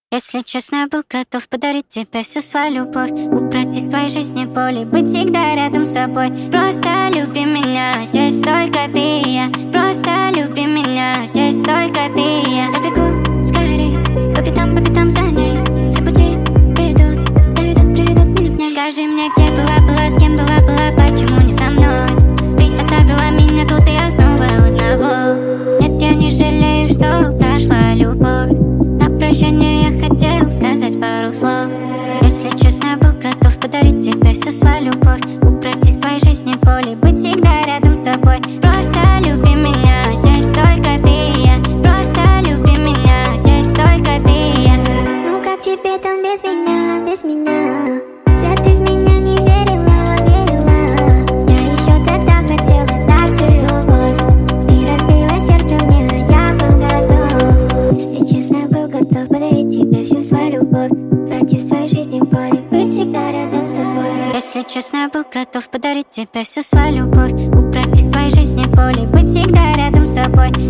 Если честно, был готов подарить тебе всю свою любовь, убрать из твоей жизни боли, быть всегда рядом с тобой. Просто люби меня, здесь только ты и я. Просто люби меня, здесь только ты и я. Я бегу скорей, по пятам за ней. Все пути ведут, приведут меня к ней. Скажи мне, где была, с кем была, почему не со мной? Ты оставила меня тут, и я снова одного. Нет, я не жалею, что прошла любовь. На прощание я хотел сказать пару слов. Если честно, был готов подарить тебе всю свою любовь, убрать из твоей жизни боли, быть всегда рядом с тобой. Просто люби меня, здесь только ты и я. Просто люби меня, здесь только ты и я. Ну как тебе там без меня, без меня? Зря ты в меня не верила, верила. Я еще тогда хотела дать всю любовь. Ты разбила сердце мне, а я был готов. Если честно, был готов подарить тебе всю свою любовь, убрать из твоей жизни боли, быть всегда рядом с тобой. Если честно, был готов подарить тебе всю свою любовь, убрать из твоей жизни боли, быть всегда рядом с тобой.